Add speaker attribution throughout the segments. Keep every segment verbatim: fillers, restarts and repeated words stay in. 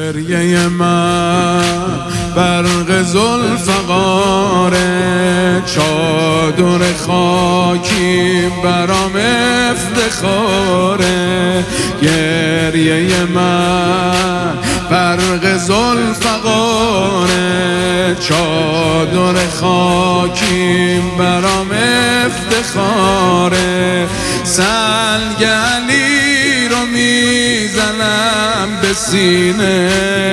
Speaker 1: گریه من برق ذوالفقاره، چادر خاکی برام افتخاره. گریه من برق ذوالفقاره، چادر خاکی برام افتخاره. سنگ علی رو میزنم به سینه،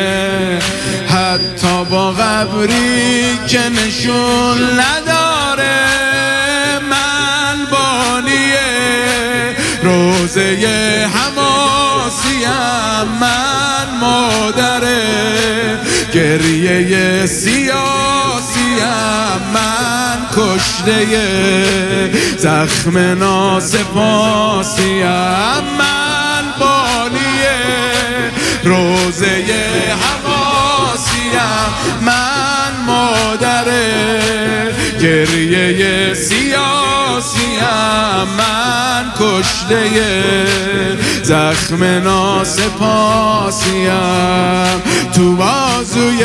Speaker 1: حتی با قبری که نشون نداره. من بانی روزه حماسیم، من مادر گریه سیاسیم، من کشته زخم ناسپاسیم. من بانی روزه حماسیم، من مادر گریه سیاسیم، من کشته زخم ناسپاسیم. تو بازوی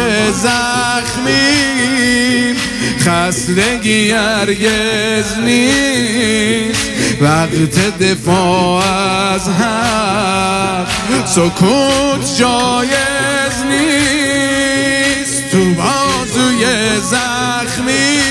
Speaker 1: زخمی خستگی هرگز نیست، وقت دفاع از حق سکوت جایز نیست. تو بازوی زخمی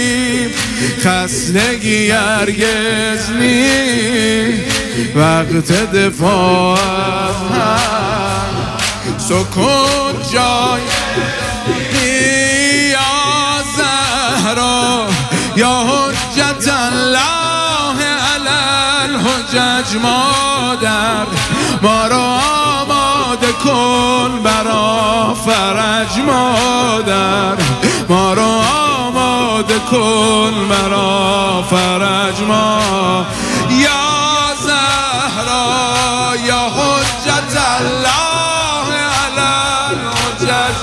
Speaker 1: خستگی هرگز نیست، وقت دفاع از حق سکوت جایز نیست. یا زهرا یا حجت الله علی الحجج، مادر ما را آماده کن برا فرج. مادر ما را آماده کن برا فرج. ما یا زهرا یا حجت الله علی الحجج،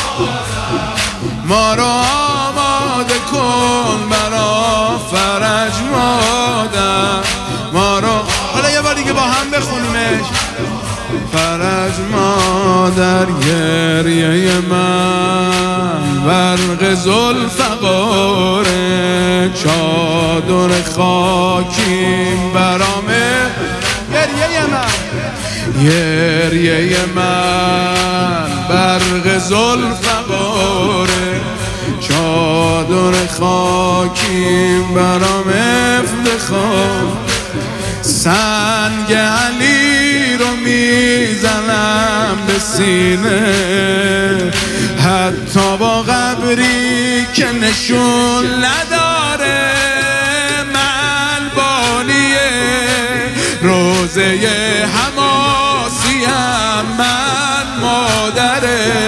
Speaker 1: ما را آماده کن برا فرج. مادر ما را، حالا یه بار دیگه با هم بخونیمش. فرج مادر گریه من برق ذوالفقاره، چادر خاکیم برامه. گریه من گریه من برق ذوالفقاره، چادر خاکیم برام افتخار. سنگ علی رو میزنم به سینه، حتی با قبری که نشون نداره. من بانی روزه حماسیم، من مادر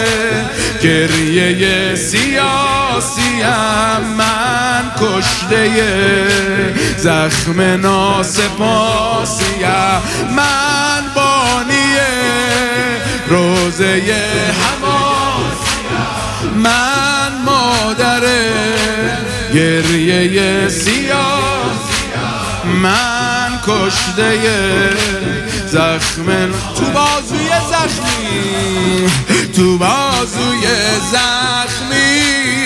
Speaker 1: گریه سیاسیم، من کشته زخم ناسپاسیم. من بانی روزه حماسیم، من مادر گریه سیاسیم، من کشته زخم. تو بازوی زخمی تو بازوی زخمی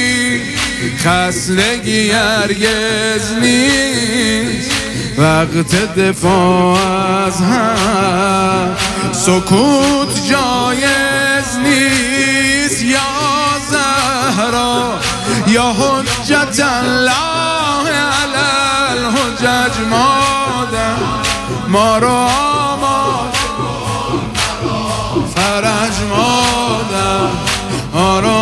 Speaker 1: خستگی هرگز نیست، وقت دفاع از حق سکوت جایز نیست. یا زهرا یا حجت الله علی الحجج، مادر ما را آماده فرج. مادر ما را